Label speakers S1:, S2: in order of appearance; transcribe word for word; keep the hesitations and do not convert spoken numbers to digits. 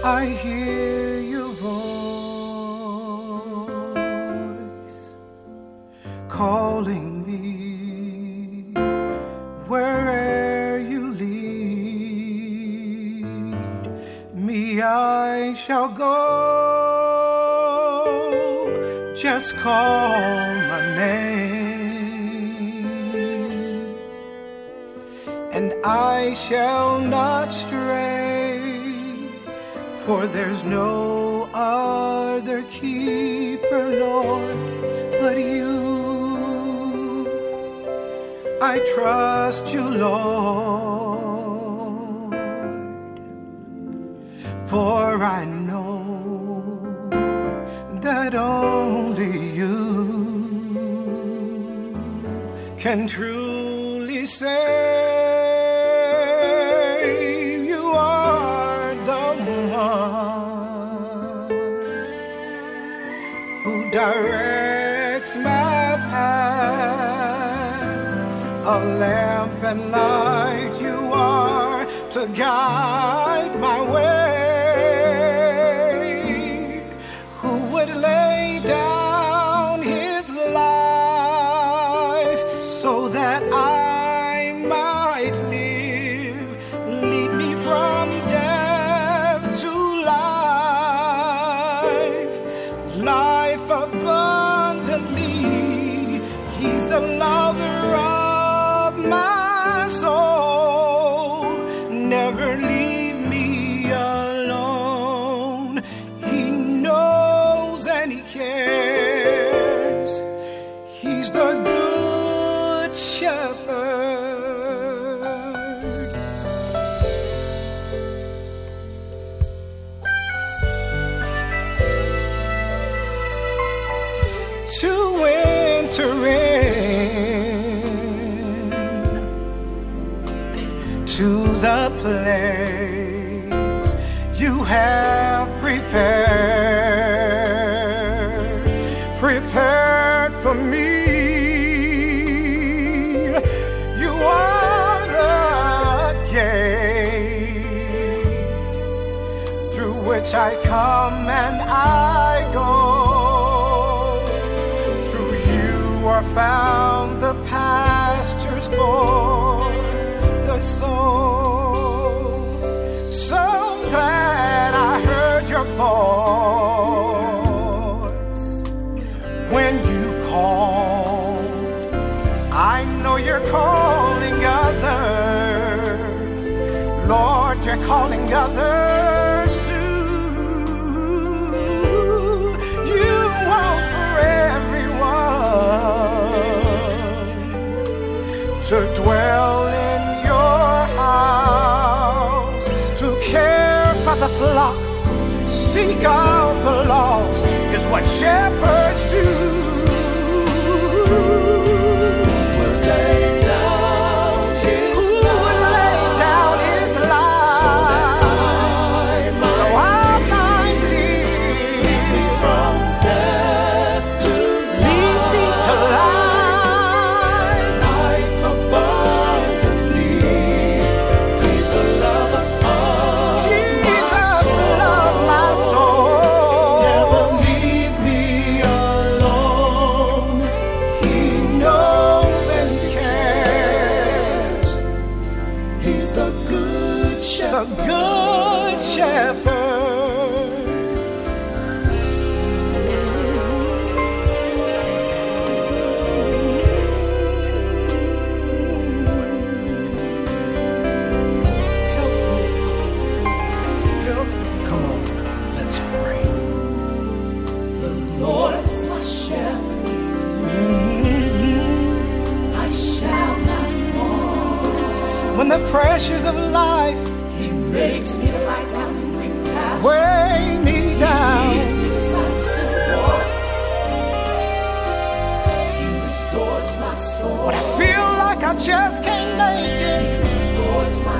S1: I hear your voice calling me. Where'er you lead me, I shall go. Just call my name, and I shall not stray, for there's no other keeper, Lord, but you. I trust you, Lord, for I know that only you can truly save. You are the one who directs my path, a lamp and light you are to guide my way. Who would lay down his life so that I might live? Lead me from death to life, life abundantly. He's the lover of my soul. Never leave me alone. He knows and he cares. He's the good shepherd. To enter in to the place you have prepared, prepared for me. You are the gate through which I come and I go. Through you are found the pastures for the soul. So glad I heard your voice when you called. I know you're calling others, Lord, you're calling others too. You want for everyone to dwell in your house, to care for the flock, seek out the lost, is what shepherds do. Who would lay down his Who life? Would lay down his life so that I might, so I might live? Lead me from death to lead life. Me to life, life abundantly. He's the lover of Jesus my soul. Loves my soul. Never leave me alone. He knows and he cares. He's the good shepherd. The good shepherd. Help me. Help me. Come on, let's pray.
S2: The Lord is my shepherd, I shall not want.
S1: When the pressures of life
S2: He makes me to lie down in green pastures.
S1: weigh me
S2: He
S1: down,
S2: leads me beside the still waters. He restores my soul.
S1: when I feel like I just can't make
S2: He
S1: it,
S2: restores my